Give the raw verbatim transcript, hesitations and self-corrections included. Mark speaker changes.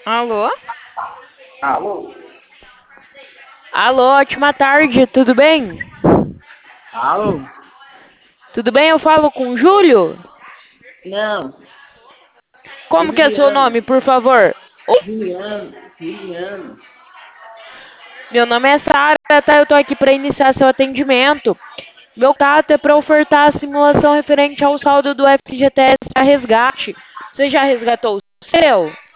Speaker 1: Alô?
Speaker 2: Alô?
Speaker 1: Alô, ótima tarde, tudo bem?
Speaker 2: Alô?
Speaker 1: Tudo bem? Eu falo com o Júlio?
Speaker 2: Não,
Speaker 1: Como que é seu
Speaker 2: Juliano,
Speaker 1: nome, por favor? Oi,
Speaker 2: Juliano, Juliano.
Speaker 1: meu nome é Sara, tá? Eu tô aqui para iniciar seu atendimento. Meu contato é para ofertar a simulação referente ao saldo do F G T S a resgate. Você já resgatou o seu?